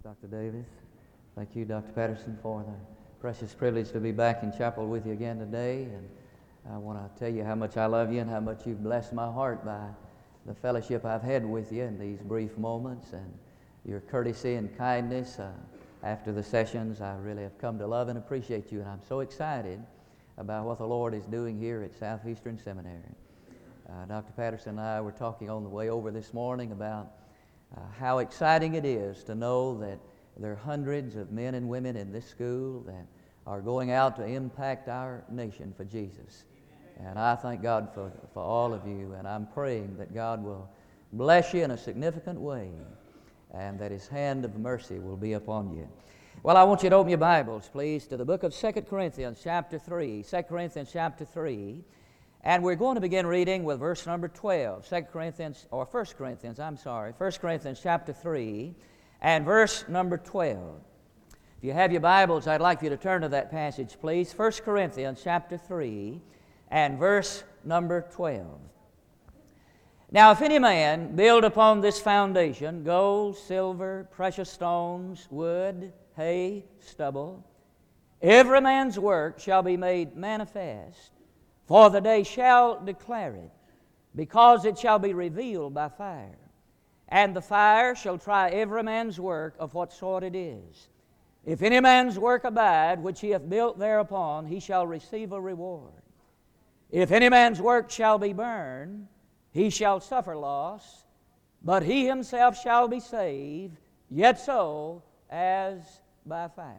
Dr. Davis. Thank you, Dr. Patterson, for the precious privilege to be back in chapel with you again today. And I want to tell you how much I love you and how much you've blessed my heart by the fellowship I've had with you in these brief moments and your courtesy and kindness. After the sessions, I really have come to love and appreciate you, and I'm so excited about what the Lord is doing here at Southeastern Seminary. Dr. Patterson and I were talking on the way over this morning about how exciting it is to know that there are hundreds of men and women in this school that are going out to impact our nation for Jesus. And I thank God for all of you, and I'm praying that God will bless you in a significant way and that His hand of mercy will be upon you. Well, I want you to open your Bibles, please, to the book of 2 Corinthians chapter 3. 2 Corinthians chapter 3. And we're going to begin reading with verse number 12. 1 Corinthians chapter 3 and verse number 12. If you have your Bibles, I'd like you to turn to that passage, please. 1 Corinthians chapter 3 and verse number 12. Now, if any man build upon this foundation gold, silver, precious stones, wood, hay, stubble, every man's work shall be made manifest, for the day shall declare it, because it shall be revealed by fire. And the fire shall try every man's work of what sort it is. If any man's work abide, which he hath built thereupon, he shall receive a reward. If any man's work shall be burned, he shall suffer loss, but he himself shall be saved, yet so as by fire.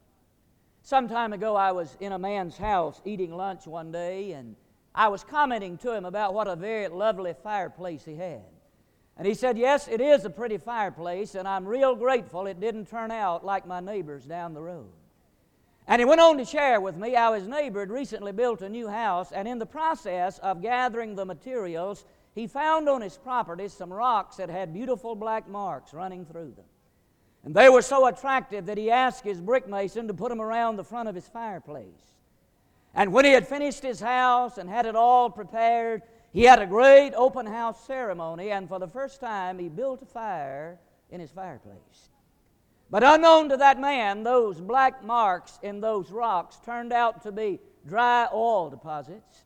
Some time ago, I was in a man's house eating lunch one day, and I was commenting to him about what a very lovely fireplace he had. And he said, yes, it is a pretty fireplace, and I'm real grateful it didn't turn out like my neighbors down the road. And he went on to share with me how his neighbor had recently built a new house, and in the process of gathering the materials, he found on his property some rocks that had beautiful black marks running through them. And they were so attractive that he asked his brick mason to put them around the front of his fireplace. And when he had finished his house and had it all prepared, he had a great open house ceremony, and for the first time he built a fire in his fireplace. But unknown to that man, those black marks in those rocks turned out to be dry oil deposits.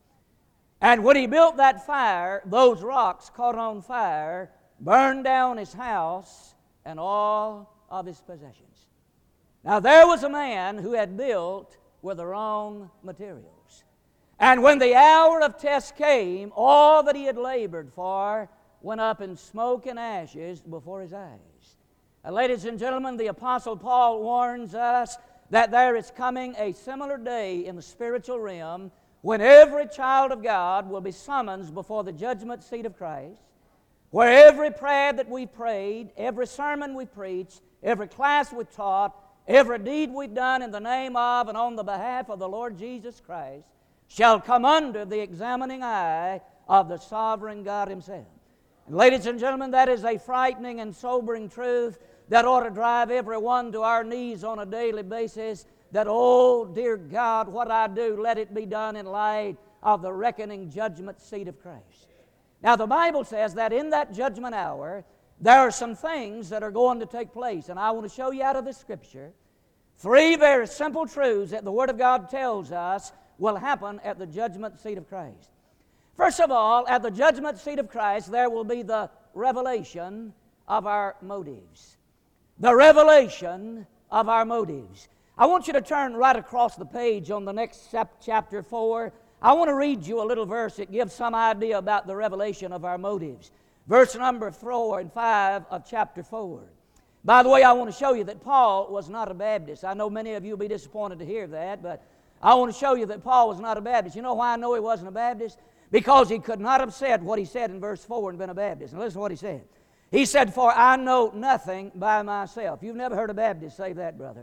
And when he built that fire, those rocks caught on fire, burned down his house and all of his possessions. Now there was a man who had built with the wrong materials. And when the hour of test came, all that he had labored for went up in smoke and ashes before his eyes. Ladies and gentlemen, the Apostle Paul warns us that there is coming a similar day in the spiritual realm when every child of God will be summoned before the judgment seat of Christ, where every prayer that we've prayed, every sermon we've preached, every class we've taught, every deed we've done in the name of and on the behalf of the Lord Jesus Christ shall come under the examining eye of the sovereign God Himself. And ladies and gentlemen, that is a frightening and sobering truth that ought to drive everyone to our knees on a daily basis, that, oh, dear God, what I do, let it be done in light of the reckoning judgment seat of Christ. Now, the Bible says that in that judgment hour, there are some things that are going to take place, and I want to show you out of the Scripture three very simple truths that the Word of God tells us will happen at the judgment seat of Christ. First of all, at the judgment seat of Christ, there will be the revelation of our motives. The revelation of our motives. I want you to turn right across the page on the next chapter 4. I want to read you a little verse that gives some idea about the revelation of our motives. Verse number 4 and 5 of chapter 4. By the way, I want to show you that Paul was not a Baptist. I know many of you will be disappointed to hear that, but I want to show you that Paul was not a Baptist. You know why I know he wasn't a Baptist? Because he could not have said what he said in verse 4 and been a Baptist. Now listen to what he said. He said, "For I know nothing by myself." You've never heard a Baptist say that, brother.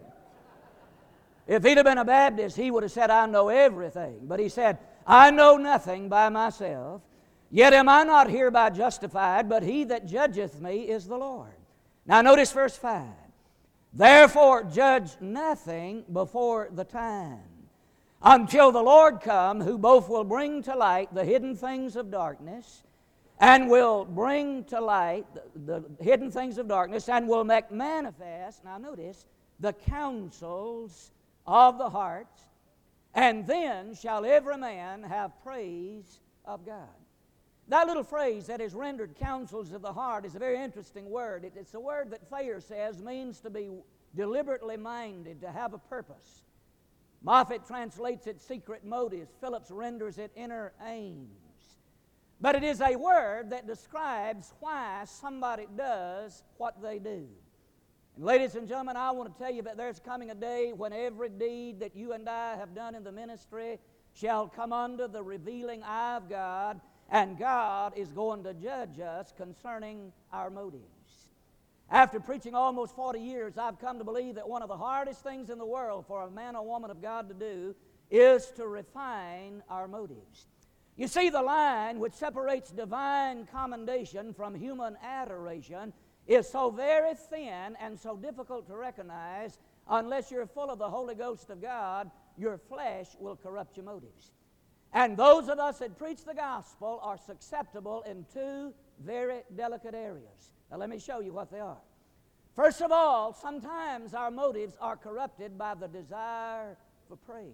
If he'd have been a Baptist, he would have said, "I know everything." But he said, "I know nothing by myself. Yet am I not hereby justified, but he that judgeth me is the Lord." Now notice verse 5. "Therefore judge nothing before the time, until the Lord come, who both will bring to light the hidden things of darkness, and will bring to light the hidden things of darkness, and will make manifest, now notice, the counsels of the heart, and then shall every man have praise of God. That little phrase that is rendered counsels of the heart is a very interesting word. It's a word that Thayer says means to be deliberately minded, to have a purpose. Moffat translates it secret motives. Phillips renders it inner aims. But it is a word that describes why somebody does what they do. And ladies and gentlemen, I want to tell you that there's coming a day when every deed that you and I have done in the ministry shall come under the revealing eye of God, and God is going to judge us concerning our motives. After preaching almost 40 years, I've come to believe that one of the hardest things in the world for a man or woman of God to do is to refine our motives. You see, the line which separates divine commendation from human adoration is so very thin and so difficult to recognize. Unless you're full of the Holy Ghost of God, your flesh will corrupt your motives. And those of us that preach the gospel are susceptible in two very delicate areas. Now let me show you what they are. First of all, sometimes our motives are corrupted by the desire for praise.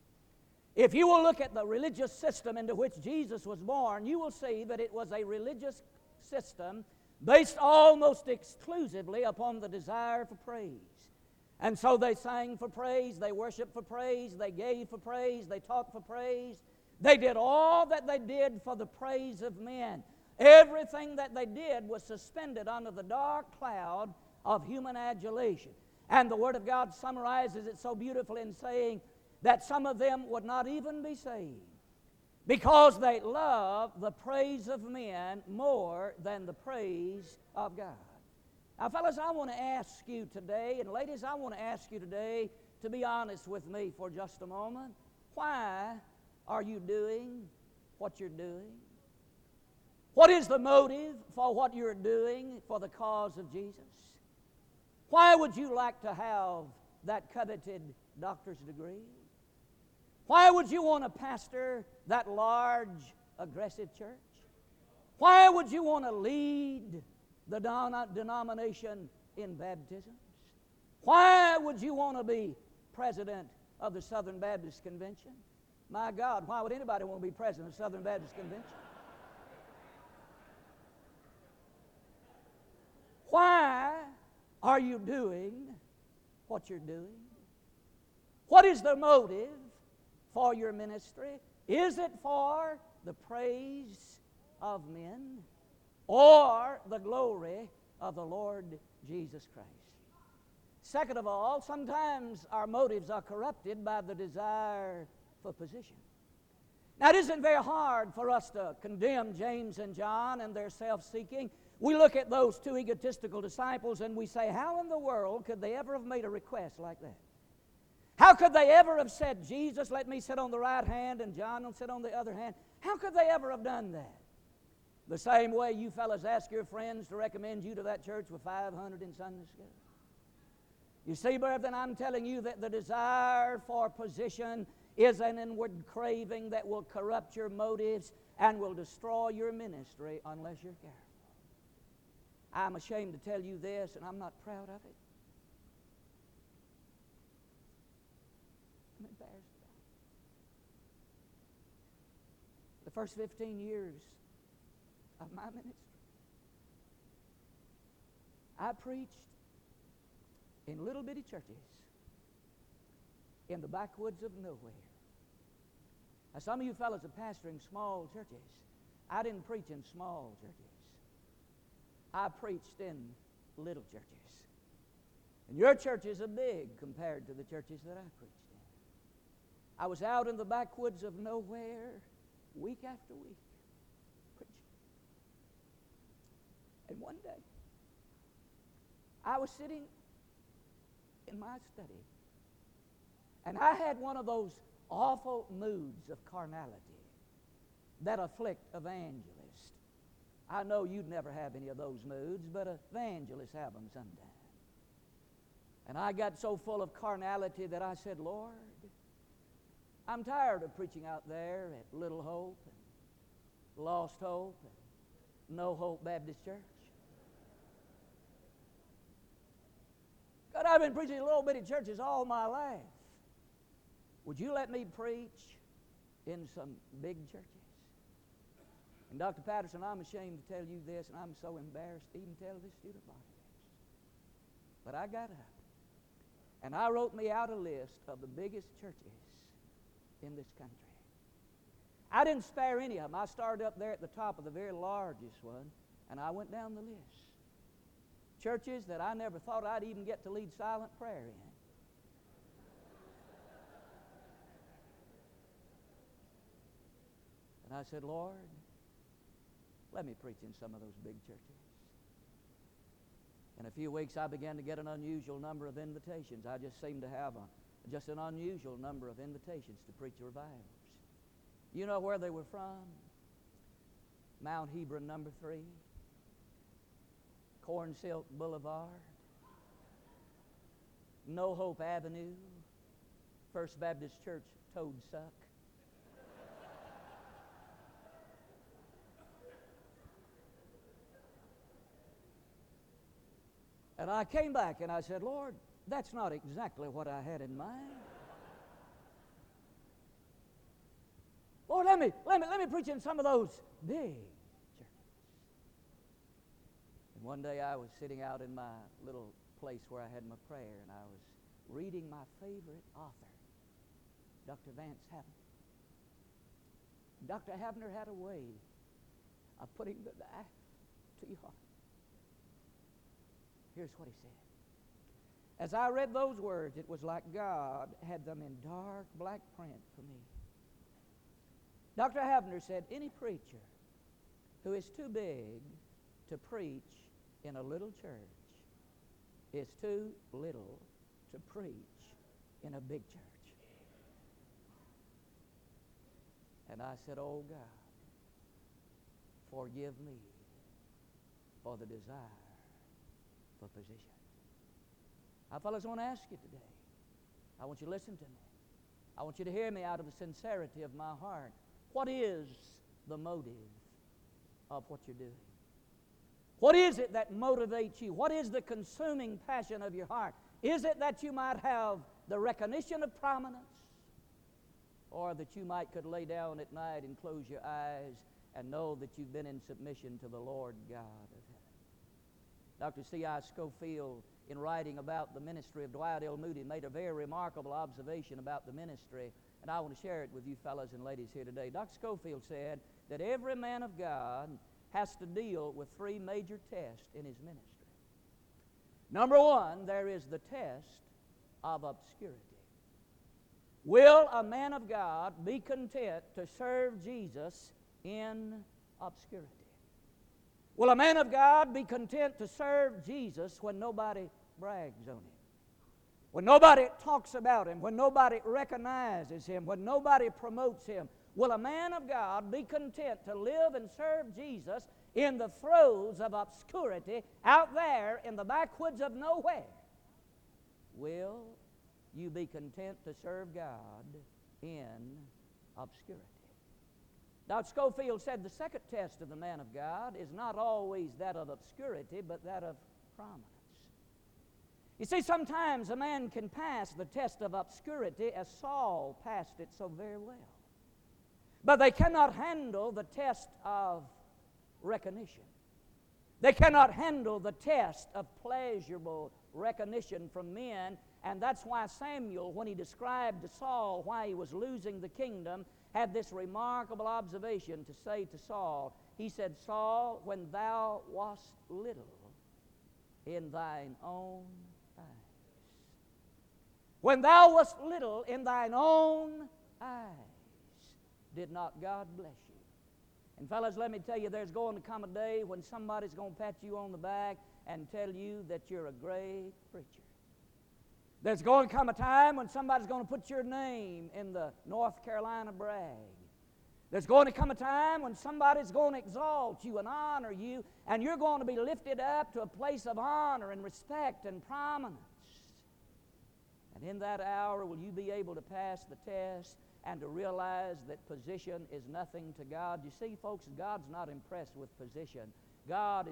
If you will look at the religious system into which Jesus was born, you will see that it was a religious system based almost exclusively upon the desire for praise. And so they sang for praise, they worshiped for praise, they gave for praise, they taught for praise. They did all that they did for the praise of men. Everything that they did was suspended under the dark cloud of human adulation. And the Word of God summarizes it so beautifully in saying that some of them would not even be saved because they loved the praise of men more than the praise of God. Now, fellas, I want to ask you today, and ladies, I want to ask you today to be honest with me for just a moment. Why are you doing what you're doing? What is the motive for what you're doing for the cause of Jesus? Why would you like to have that coveted doctor's degree? Why would you want to pastor that large, aggressive church? Why would you want to lead the denomination in baptisms? Why would you want to be president of the Southern Baptist Convention? My God, why would anybody want to be president of the Southern Baptist Convention? Why are you doing what you're doing? What is the motive for your ministry? Is it for the praise of men or the glory of the Lord Jesus Christ? Second of all, sometimes our motives are corrupted by the desire for position. Now, it isn't very hard for us to condemn James and John and their self-seeking. We look at those two egotistical disciples and we say, how in the world could they ever have made a request like that? How could they ever have said, Jesus, let me sit on the right hand and John will sit on the other hand? How could they ever have done that? The same way you fellas ask your friends to recommend you to that church with 500 in Sunday school. You see, brethren, I'm telling you that the desire for position is an inward craving that will corrupt your motives and will destroy your ministry unless you're careful. I'm ashamed to tell you this, and I'm not proud of it. I'm embarrassed about it. The first 15 years of my ministry, I preached in little bitty churches in the backwoods of nowhere. Now, some of you fellas are pastoring small churches. I didn't preach in small churches. I preached in little churches. And your churches are big compared to the churches that I preached in. I was out in the backwoods of nowhere week after week preaching. And one day, I was sitting in my study, and I had one of those awful moods of carnality that afflict evangelists. I know you'd never have any of those moods, but evangelists have them sometimes. And I got so full of carnality that I said, Lord, I'm tired of preaching out there at Little Hope and Lost Hope No Hope Baptist Church. God, I've been preaching in little bitty churches all my life. Would you let me preach in some big churches? And Dr. Patterson, I'm ashamed to tell you this, and I'm so embarrassed to even tell this student body this. But I got up, and I wrote me out a list of the biggest churches in this country. I didn't spare any of them. I started up there at the top of the very largest one, and I went down the list. Churches that I never thought I'd even get to lead silent prayer in. And I said, Lord, let me preach in some of those big churches. In a few weeks, I began to get an unusual number of invitations. I just seemed to have just an unusual number of invitations to preach revivals. You know where they were from? Mount Hebron, number 3. Corn Silk Boulevard. No Hope Avenue. First Baptist Church, Toadsuck. And I came back and I said, Lord, that's not exactly what I had in mind. Lord, let me preach in some of those big churches. And one day I was sitting out in my little place where I had my prayer, and I was reading my favorite author, Dr. Vance Havner. Dr. Havner had a way of putting the knife to your heart. Here's what he said. As I read those words, it was like God had them in dark black print for me. Dr. Havner said, any preacher who is too big to preach in a little church is too little to preach in a big church. And I said, oh God, forgive me for the desire for position. Now, fellas, I want to ask you today. I want you to listen to me. I want you to hear me out of the sincerity of my heart. What is the motive of what you're doing? What is it that motivates you? What is the consuming passion of your heart? Is it that you might have the recognition of prominence? Or that you might could lay down at night and close your eyes and know that you've been in submission to the Lord God of heaven? Dr. C.I. Scofield, in writing about the ministry of Dwight L. Moody, made a very remarkable observation about the ministry, and I want to share it with you fellas and ladies here today. Dr. Scofield said that every man of God has to deal with 3 major tests in his ministry. Number 1, there is the test of obscurity. Will a man of God be content to serve Jesus in obscurity? Will a man of God be content to serve Jesus when nobody brags on him? When nobody talks about him, when nobody recognizes him, when nobody promotes him? Will a man of God be content to live and serve Jesus in the throes of obscurity out there in the backwoods of nowhere? Will you be content to serve God in obscurity? Dr. Scofield said the second test of the man of God is not always that of obscurity, but that of prominence. You see, sometimes a man can pass the test of obscurity as Saul passed it so very well. But they cannot handle the test of recognition. They cannot handle the test of pleasurable recognition from men, and that's why Samuel, when he described to Saul why he was losing the kingdom, had this remarkable observation to say to Saul. He said, Saul, when thou wast little in thine own eyes. When thou wast little in thine own eyes, did not God bless you? And fellas, let me tell you, there's going to come a day when somebody's going to pat you on the back and tell you that you're a great preacher. There's going to come a time when somebody's going to put your name in the North Carolina brag. There's going to come a time when somebody's going to exalt you and honor you, and you're going to be lifted up to a place of honor and respect and prominence. And in that hour, will you be able to pass the test and to realize that position is nothing to God. You see, folks, God's not impressed with position. God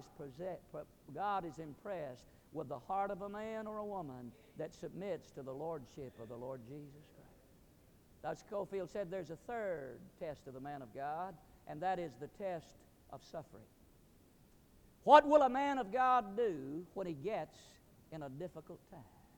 is impressed with the heart of a man or a woman that submits to the lordship of the Lord Jesus Christ. Dr. Scofield said there's a third test of the man of God, and that is the test of suffering. What will a man of God do when he gets in a difficult time?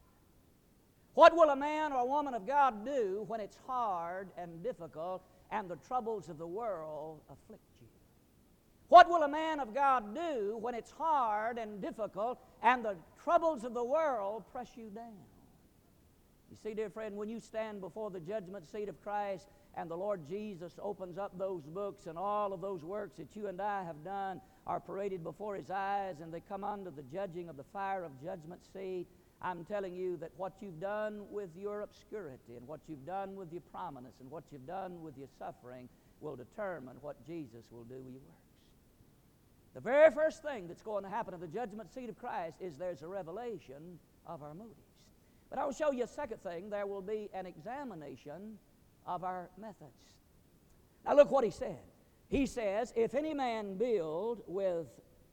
What will a man or a woman of God do when it's hard and difficult and the troubles of the world afflict you? What will a man of God do when it's hard and difficult and the troubles of the world press you down? You see, dear friend, when you stand before the judgment seat of Christ and the Lord Jesus opens up those books and all of those works that you and I have done are paraded before His eyes and they come under the judging of the fire of judgment seat, I'm telling you that what you've done with your obscurity and what you've done with your prominence and what you've done with your suffering will determine what Jesus will do with your works. The very first thing that's going to happen at the judgment seat of Christ is there's a revelation of our motives. But I will show you a second thing. There will be an examination of our methods. Now look what he said. He says, if any man build with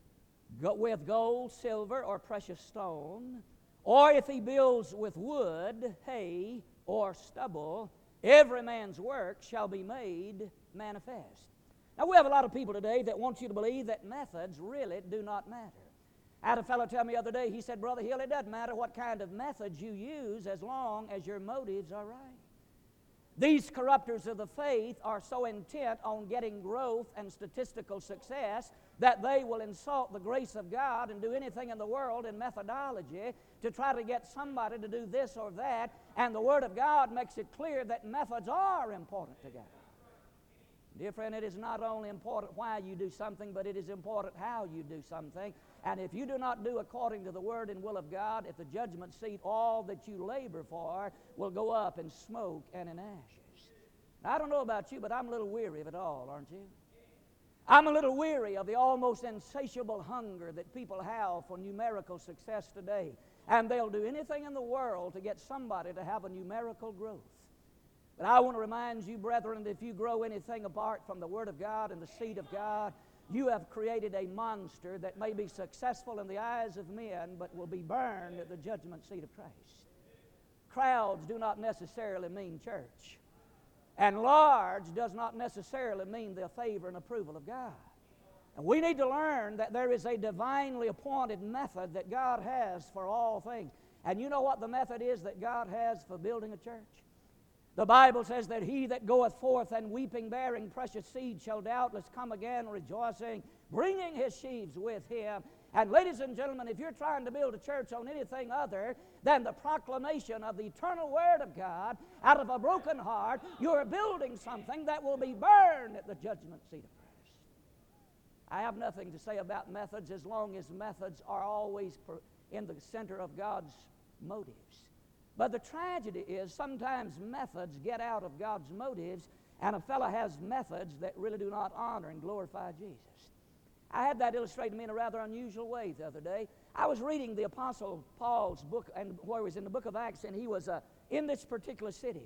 gold, silver, or precious stone, or if he builds with wood, hay, or stubble, every man's work shall be made manifest. Now, we have a lot of people today that want you to believe that methods really do not matter. I had a fellow tell me the other day, he said, Brother Hill, it doesn't matter what kind of methods you use as long as your motives are right. These corrupters of the faith are so intent on getting growth and statistical success that they will insult the grace of God and do anything in the world in methodology to try to get somebody to do this or that, and the Word of God makes it clear that methods are important to God. Dear friend, it is not only important why you do something, but it is important how you do something. And if you do not do according to the Word and will of God, at the judgment seat, all that you labor for will go up in smoke and in ashes. Now, I don't know about you, but I'm a little weary of it all, aren't you? I'm a little weary of the almost insatiable hunger that people have for numerical success today. And they'll do anything in the world to get somebody to have a numerical growth. But I want to remind you, brethren, that if you grow anything apart from the Word of God and the seed of God, you have created a monster that may be successful in the eyes of men, but will be burned at the judgment seat of Christ. Crowds do not necessarily mean church. And large does not necessarily mean the favor and approval of God. And we need to learn that there is a divinely appointed method that God has for all things. And you know what the method is that God has for building a church? The Bible says that he that goeth forth and weeping, bearing precious seed, shall doubtless come again rejoicing, bringing his sheaves with him. And ladies and gentlemen, if you're trying to build a church on anything other than the proclamation of the eternal Word of God out of a broken heart, you're building something that will be burned at the judgment seat of Christ. I have nothing to say about methods as long as methods are always in the center of God's motives. But the tragedy is sometimes methods get out of God's motives, and a fellow has methods that really do not honor and glorify Jesus. I had that illustrated to me in a rather unusual way the other day. I was reading the Apostle Paul's book, and where he was in the book of Acts, and he was in this particular city.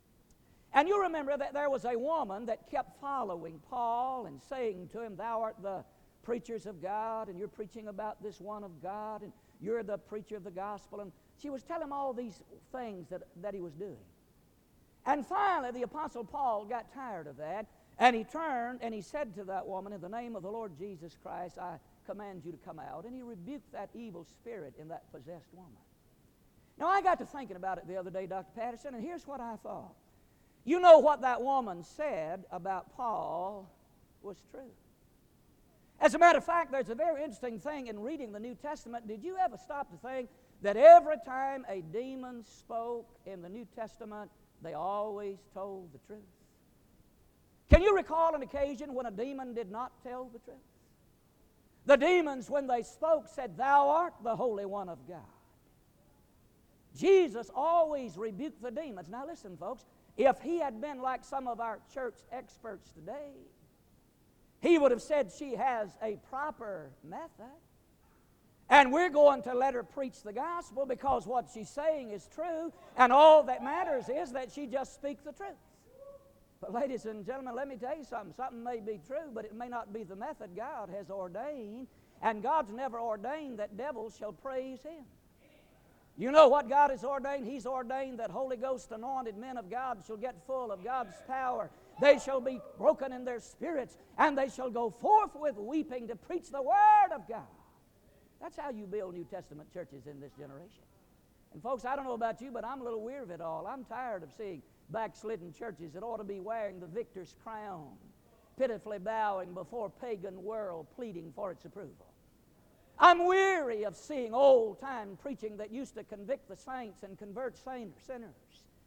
And you remember that there was a woman that kept following Paul and saying to him, "Thou art the preachers of God, and you're preaching about this one of God, and you're the preacher of the gospel." And she was telling him all these things that he was doing. And finally, the Apostle Paul got tired of that, and he turned and he said to that woman, "In the name of the Lord Jesus Christ, I command you to come out." And he rebuked that evil spirit in that possessed woman. Now, I got to thinking about it the other day, Dr. Patterson, and here's what I thought. You know what that woman said about Paul was true. As a matter of fact, there's a very interesting thing in reading the New Testament. Did you ever stop to think that every time a demon spoke in the New Testament, they always told the truth? Can you recall an occasion when a demon did not tell the truth? The demons, when they spoke, said, "Thou art the Holy One of God." Jesus always rebuked the demons. Now listen, folks, if he had been like some of our church experts today, he would have said she has a proper method. And we're going to let her preach the gospel because what she's saying is true, and all that matters is that she just speaks the truth. But ladies and gentlemen, let me tell you something. Something may be true, but it may not be the method God has ordained. And God's never ordained that devils shall praise Him. You know what God has ordained? He's ordained that Holy Ghost anointed men of God shall get full of God's power. They shall be broken in their spirits, and they shall go forth with weeping to preach the Word of God. That's how you build New Testament churches in this generation. And folks, I don't know about you, but I'm a little weary of it all. I'm tired of seeing backslidden churches that ought to be wearing the victor's crown, pitifully bowing before a pagan world, pleading for its approval. I'm weary of seeing old-time preaching that used to convict the saints and convert sinners,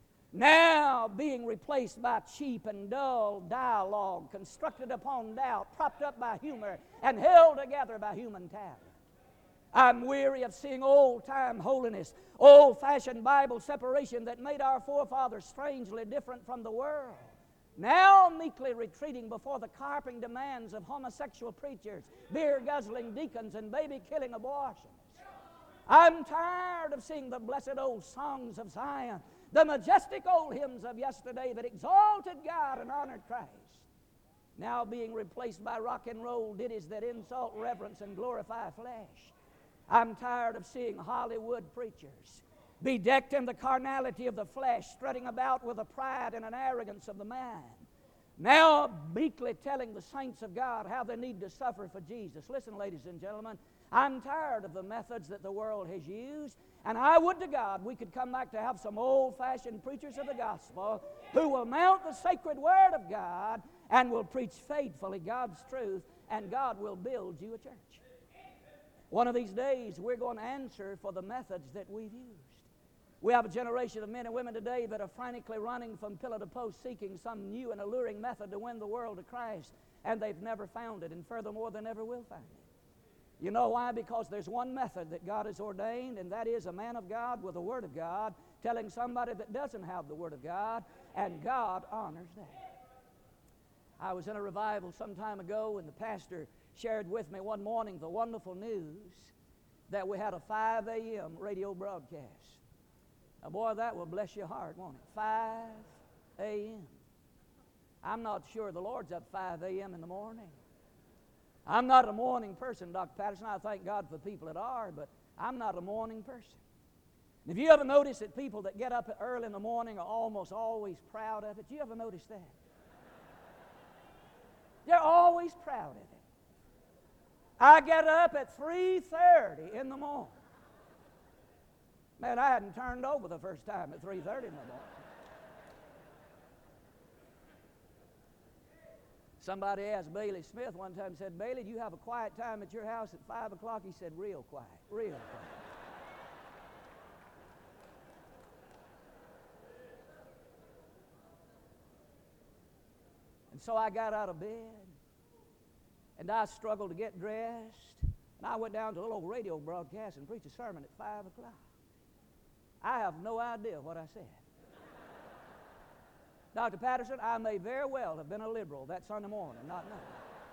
now being replaced by cheap and dull dialogue, constructed upon doubt, propped up by humor, and held together by human talent. I'm weary of seeing old-time holiness, old-fashioned Bible separation that made our forefathers strangely different from the world, now meekly retreating before the carping demands of homosexual preachers, beer-guzzling deacons, and baby-killing abortions. I'm tired of seeing the blessed old songs of Zion, the majestic old hymns of yesterday that exalted God and honored Christ, now being replaced by rock and roll ditties that insult reverence and glorify flesh. I'm tired of seeing Hollywood preachers bedecked in the carnality of the flesh, strutting about with the pride and an arrogance of the mind, now meekly telling the saints of God how they need to suffer for Jesus. Listen, ladies and gentlemen, I'm tired of the methods that the world has used, and I would to God we could come back to have some old-fashioned preachers of the gospel who will mount the sacred Word of God and will preach faithfully God's truth, and God will build you a church. One of these days, we're going to answer for the methods that we've used. We have a generation of men and women today that are frantically running from pillar to post, seeking some new and alluring method to win the world to Christ, and they've never found it, and furthermore, they never will find it. You know why? Because there's one method that God has ordained, and that is a man of God with the Word of God telling somebody that doesn't have the Word of God, and God honors that. I was in a revival some time ago, and the pastor shared with me one morning the wonderful news that we had a 5 a.m. radio broadcast. Now, boy, that will bless your heart, won't it? 5 a.m. I'm not sure the Lord's up 5 a.m. in the morning. I'm not a morning person, Dr. Patterson. I thank God for people that are, but I'm not a morning person. And if you ever notice that people that get up early in the morning are almost always proud of it, you ever notice that? They're always proud of it. I get up at 3:30 in the morning. Man, I hadn't turned over the first time at 3:30 in the morning. Somebody asked Bailey Smith one time, said, "Bailey, do you have a quiet time at your house at 5 o'clock? He said, "Real quiet, real quiet." And so I got out of bed, and I struggled to get dressed, and I went down to a little radio broadcast and preached a sermon at 5 o'clock. I have no idea what I said. Dr. Patterson, I may very well have been a liberal that Sunday morning, not knowing.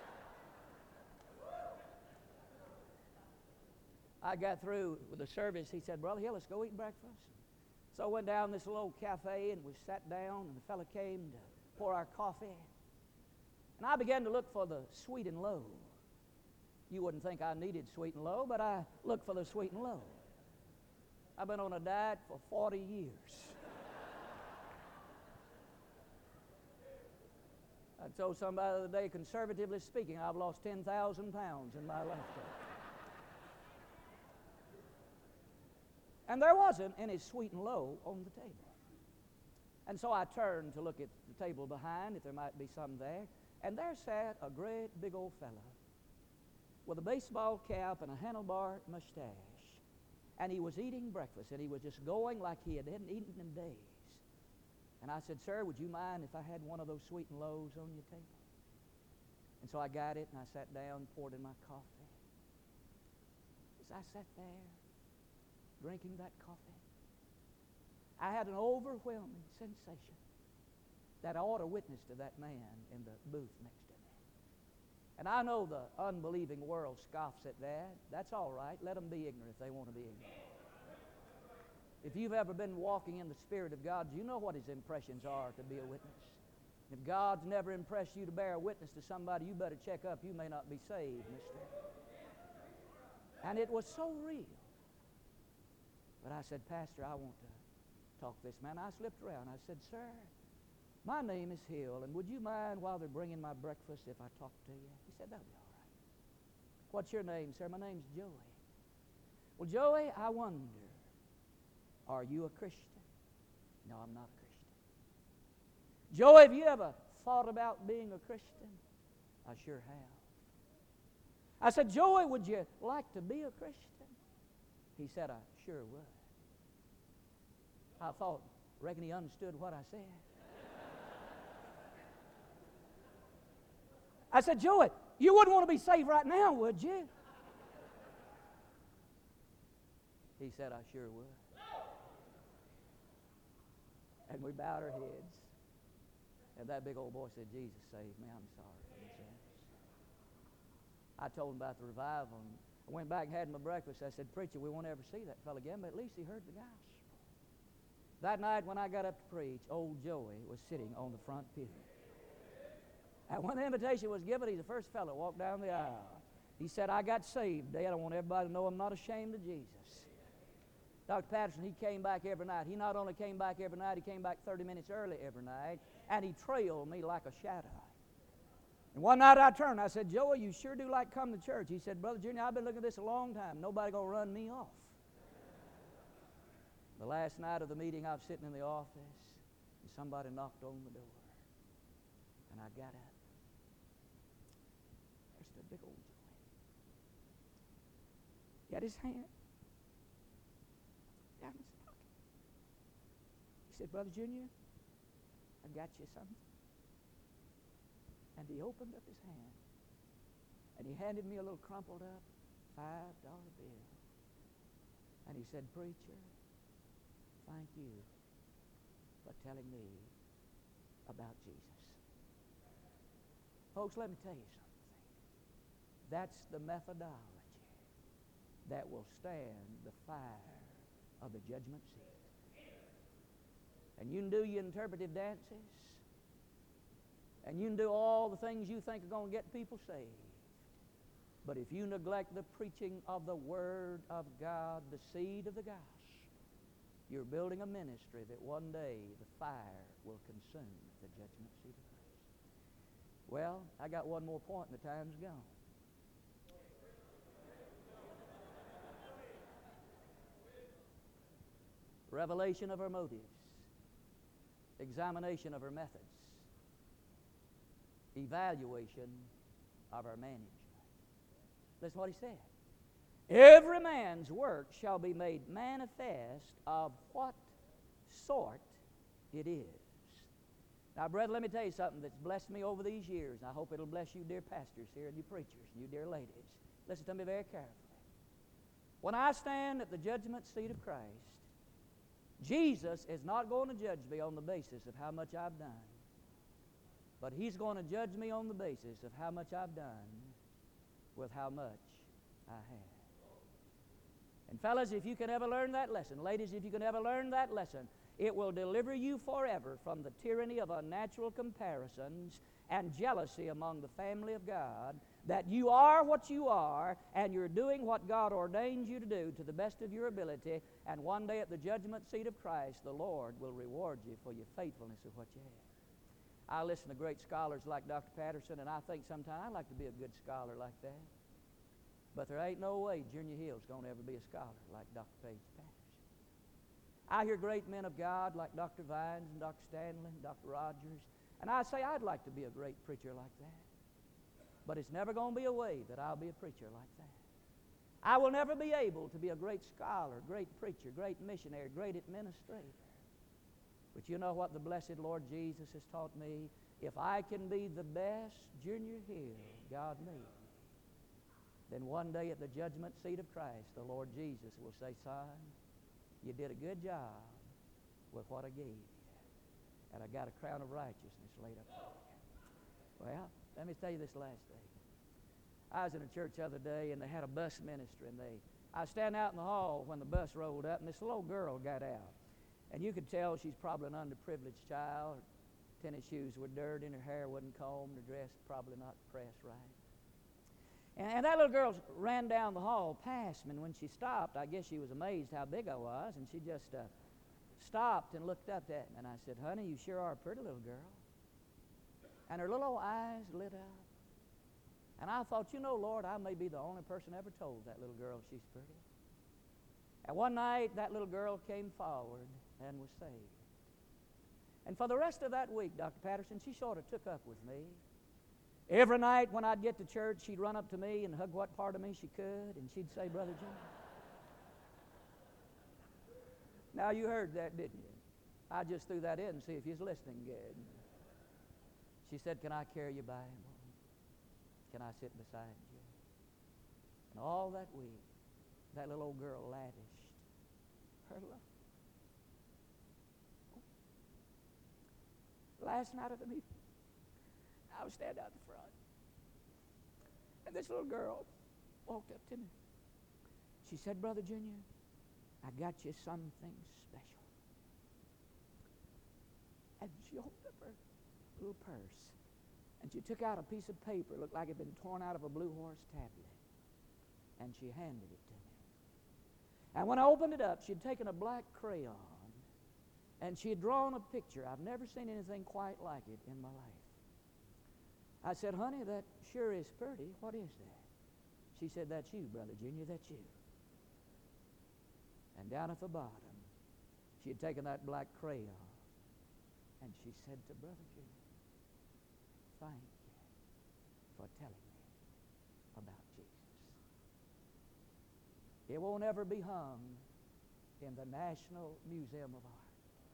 I got through with the service. He said, "Brother Hill, let's go eat breakfast." So I went down this little cafe, and we sat down, and the fellow came to pour our coffee. And I began to look for the sweet and low. You wouldn't think I needed sweet and low, but I looked for the sweet and low. I've been on a diet for 40 years. I told somebody the other day, conservatively speaking, I've lost 10,000 pounds in my lifetime. And there wasn't any sweet and low on the table. And so I turned to look at the table behind, if there might be some there. And there sat a great big old fella with a baseball cap and a handlebar mustache. And he was eating breakfast, and he was just going like he hadn't eaten in days. And I said, "Sir, would you mind if I had one of those sweet and lows on your table?" And so I got it, and I sat down, poured in my coffee. As I sat there, drinking that coffee, I had an overwhelming sensation that I ought to witness to that man in the booth next to me. And I know the unbelieving world scoffs at that. That's all right. Let them be ignorant if they want to be ignorant. If you've ever been walking in the Spirit of God, you know what His impressions are to be a witness. If God's never impressed you to bear witness to somebody, you better check up. You may not be saved, mister. And it was so real. But I said, Pastor, I want to talk to this man. I slipped around. I said, sir, my name is Hill, and would you mind while they're bringing my breakfast if I talk to you? He said, that'll be all right. What's your name, sir? My name's Joey. Well, Joey, I wonder, are you a Christian? No, I'm not a Christian. Joey, have you ever thought about being a Christian? I sure have. I said, Joey, would you like to be a Christian? He said, I sure would. I thought, reckon he understood what I said. I said, Joey, you wouldn't want to be saved right now, would you? He said, I sure would. And we bowed our heads. And that big old boy said, Jesus saved me. I'm sorry for my sins. I told him about the revival. And I went back and had my breakfast. I said, preacher, we won't ever see that fellow again, but at least he heard the gospel. That night when I got up to preach, old Joey was sitting on the front pew. And when the invitation was given, he's the first fellow to walk down the aisle. He said, I got saved today. I don't want everybody to know I'm not ashamed of Jesus. Dr. Patterson, he came back every night. He not only came back every night, he came back 30 minutes early every night, and he trailed me like a shadow. And one night I turned, I said, Joey, you sure do like coming to church. He said, Brother Junior, I've been looking at this a long time. Nobody going to run me off. The last night of the meeting, I was sitting in the office, and somebody knocked on the door. And I got up. There stood big old Joey. He had his hand down his pocket. He said, Brother Junior, I got you something. And he opened up his hand, and he handed me a little crumpled up $5 bill. And he said, Preacher, thank you for telling me about Jesus. Folks, let me tell you something. That's the methodology that will stand the fire of the judgment seat. And you can do your interpretive dances, and you can do all the things you think are going to get people saved. But if you neglect the preaching of the Word of God, the seed of the gospel, you're building a ministry that one day the fire will consume the judgment seat of Christ. Well, I got one more point and the time's gone. Revelation of our motives, examination of our methods, evaluation of our management. Listen to what he said. Every man's work shall be made manifest of what sort it is. Now, brethren, let me tell you something that's blessed me over these years, and I hope it'll bless you, dear pastors here, and you preachers, and you dear ladies. Listen to me very carefully. When I stand at the judgment seat of Christ, Jesus is not going to judge me on the basis of how much I've done, but He's going to judge me on the basis of how much I've done with how much I have. And fellas, if you can ever learn that lesson, ladies, if you can ever learn that lesson, it will deliver you forever from the tyranny of unnatural comparisons and jealousy among the family of God, that you are what you are, and you're doing what God ordains you to do to the best of your ability, and one day at the judgment seat of Christ, the Lord will reward you for your faithfulness of what you have. I listen to great scholars like Dr. Patterson, and I think sometimes I'd like to be a good scholar like that. But there ain't no way Junior Hill's going to ever be a scholar like Dr. Page Patterson. I hear great men of God like Dr. Vines and Dr. Stanley and Dr. Rogers, and I say I'd like to be a great preacher like that. But it's never going to be a way that I'll be a preacher like that. I will never be able to be a great scholar, great preacher, great missionary, great administrator. But you know what the blessed Lord Jesus has taught me? If I can be the best Junior Hill God made, then one day at the judgment seat of Christ, the Lord Jesus will say, son, you did a good job with what I gave you. And I got a crown of righteousness laid up for you. Well, let me tell you this last thing. I was in a church the other day, and they had a bus ministry, and I was standing out in the hall when the bus rolled up, and this little girl got out. And you could tell she's probably an underprivileged child, tennis shoes were dirty, and her hair wasn't combed, her dress probably not pressed right. And that little girl ran down the hall past me, and when she stopped, I guess she was amazed how big I was, and she just stopped and looked up at me, and I said, "Honey, you sure are a pretty little girl." And her little eyes lit up. And I thought, you know, Lord, I may be the only person ever told that little girl she's pretty. And one night, that little girl came forward and was saved. And for the rest of that week, Dr. Patterson, she sort of took up with me. Every night when I'd get to church, she'd run up to me and hug what part of me she could, and she'd say, "Brother Jim." Now, you heard that, didn't you? I just threw that in and see if you was listening good. She said, "Can I carry your Bible? Can I sit beside you?" And all that week, that little old girl lavished her love. Last night of the meeting, I was standing out the front, and this little girl walked up to me. She said, "Brother Junior, I got you something special." And she opened up her little purse, and she took out a piece of paper, looked like it had been torn out of a Blue Horse tablet, and she handed it to me. And when I opened it up, she had taken a black crayon, and she had drawn a picture. I've never seen anything quite like it in my life. I said, "Honey, that sure is pretty. What is that?" She said, "That's you, Brother Junior, that's you." And down at the bottom, she had taken that black crayon, and she said to Brother Junior, "Thank you for telling me about Jesus." It won't ever be hung in the National Museum of Art,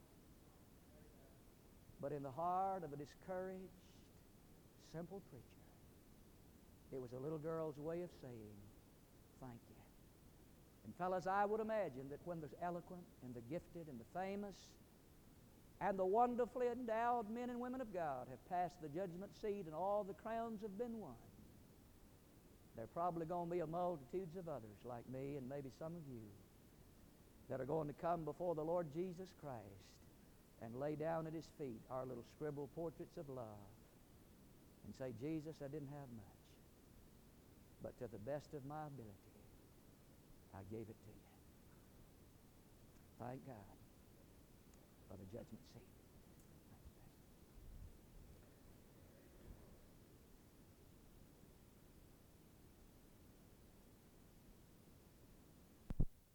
but in the heart of a discouraged, simple preacher, it was a little girl's way of saying, "Thank you." And fellas, I would imagine that when the eloquent and the gifted and the famous and the wonderfully endowed men and women of God have passed the judgment seat and all the crowns have been won, there are probably going to be a multitudes of others like me and maybe some of you that are going to come before the Lord Jesus Christ and lay down at His feet our little scribbled portraits of love and say, "Jesus, I didn't have much, but to the best of my ability, I gave it to you." Thank God for the judgment seat.